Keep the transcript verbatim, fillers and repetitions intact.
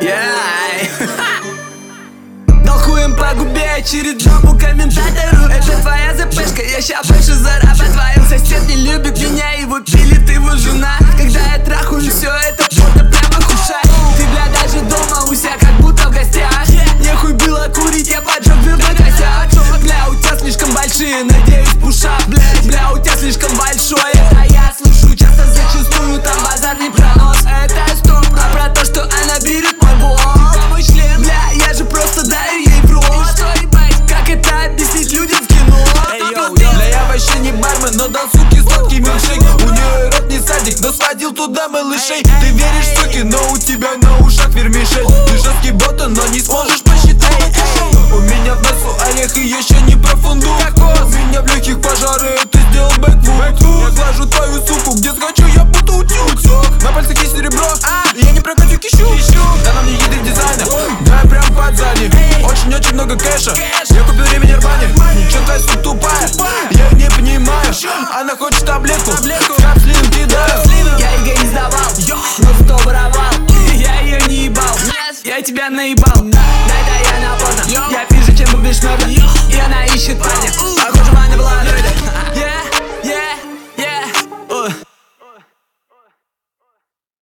Дал хуем по губе очередному комментатору. Это твоя зэпэшка, я ща больше зарабатываю. Сосед не любит меня, его пилит его жена. Когда я трахаю, все это фото прямо кушает. Ты, бля, даже дома у себя как будто в гостях. Нехуй было курить, я поджег дверной косяк. Бля, у тебя слишком большие, надеюсь, пушап. Бля, бля, у тебя слишком большой, это я слышу часто, зачастую там базар не пронос. Это стоп, а про то, что она берет мой блог, мой член, бля, я же просто даю ей в рот. Как это объяснить людям в кино? Бля, я вообще не бармен, но дал суки сладкий милкшейк. У нее рот не садик, но сводил туда малышей. Ты веришь, суки, но у тебя на ушах вермишель. Ты жесткий ботан, но не сможешь посчитать. У меня в носу орех и еще не про фунду. У меня в легких пожары, ты сделал бэкфут. Я глажу твою суку, где схочу, я буду утюг. На пальцах есть серебро, и я не прокатю кищу. Да на мне еды дизайна, да я прям под задник. Очень-очень много кэша, я купил ремень Армани. Чё твоя сука тупая, я не понимаю. Она хочет таблетку, капслин кидаю. Я ЕГЭ не сдавал, но зато воровал. Я ее не ебал, я тебя наебал. Да-да, я напорно, я пизже, чем бубнишь мёртво. И она ищет парня.